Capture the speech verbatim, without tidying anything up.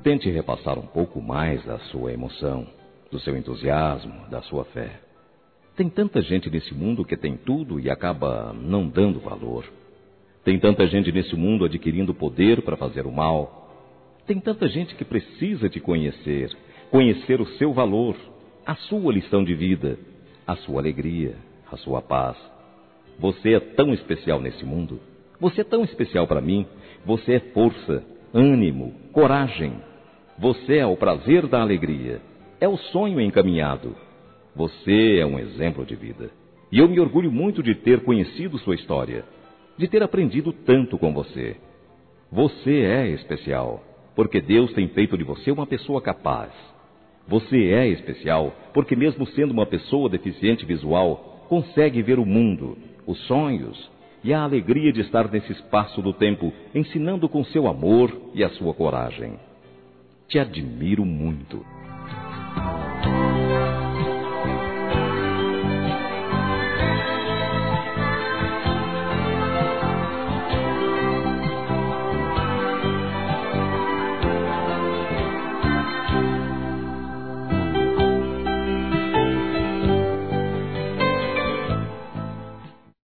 Tente repassar um pouco mais da sua emoção, do seu entusiasmo, da sua fé. Tem tanta gente nesse mundo que tem tudo e acaba não dando valor. Tem tanta gente nesse mundo adquirindo poder para fazer o mal. Tem tanta gente que precisa te conhecer, conhecer o seu valor, a sua lição de vida, a sua alegria, a sua paz. Você é tão especial nesse mundo. Você é tão especial para mim. Você é força, ânimo, coragem. Você é o prazer da alegria. É o sonho encaminhado. Você é um exemplo de vida. E eu me orgulho muito de ter conhecido sua história, de ter aprendido tanto com você. Você é especial, porque Deus tem feito de você uma pessoa capaz. Você é especial, porque mesmo sendo uma pessoa deficiente visual, consegue ver o mundo, os sonhos e a alegria de estar nesse espaço do tempo, ensinando com seu amor e a sua coragem. Te admiro muito.